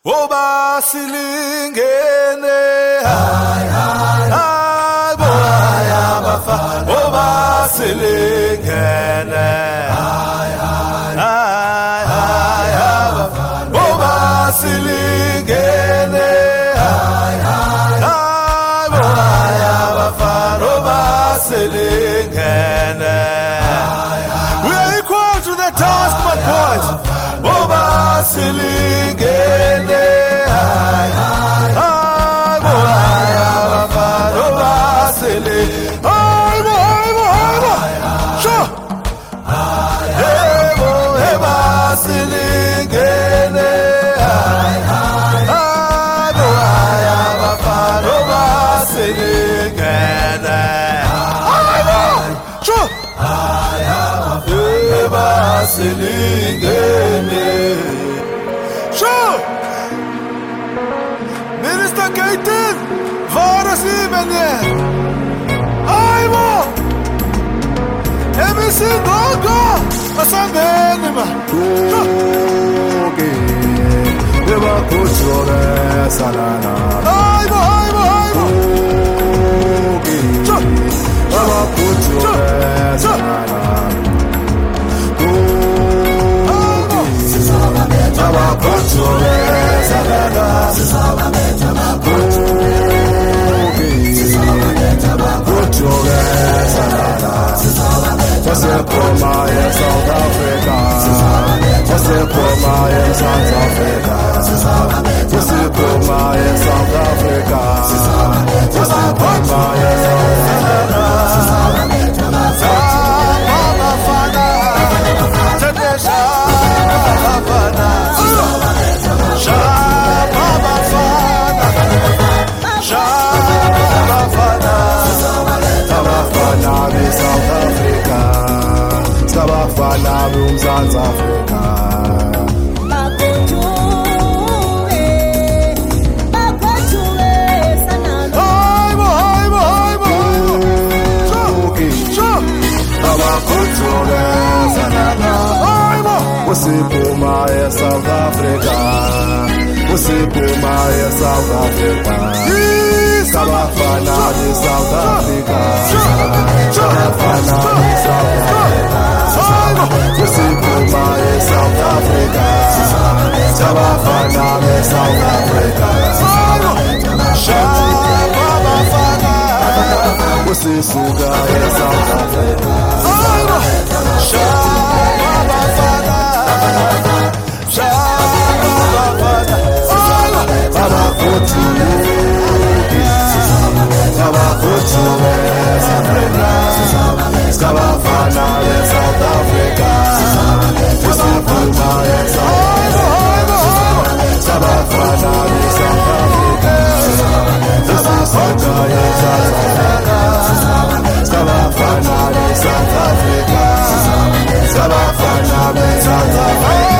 Oba silingene hay hay hay boya bafa Oba silingene hay hay hay hay bafa Oba silingene hay hay hay boya bafa Oba silingene we are equal to the task my boys Oba silingene hay hay hay boya bafa Oba silingene hay sure Oba silingene hay hay boya bafa Oba silingene sure Oba silingene sure Minister Gaten var Sie menye ayvo emisi gogo asangenima Toge Eba kuchore salana ayvo Toge Eba kuchore salana Toge Eba kuchore salana Toge kuchore salana What's it for my South Africa? What's it for my South Africa? What's it for my South Africa? What's it for my South South Africa, Sabafana South Africa. Você puma é South Africa. Você puma é South Africa. Sabafana de South Africa. Sabafana de South Africa. Você puma é South Africa. Sabafana de South Africa. Você suga é South Africa. Sabafana de South Africa. Você puma é South Africa. Sabafana de South Africa. Você suga é South Africa. Sabafana de South Africa. Sabafana de South Africa.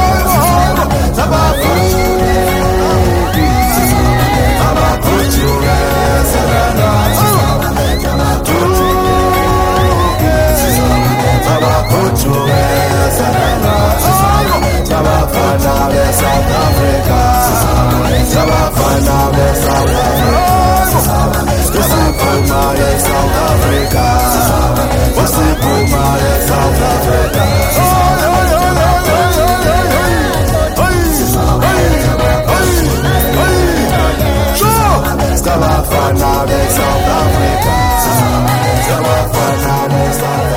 South Africa.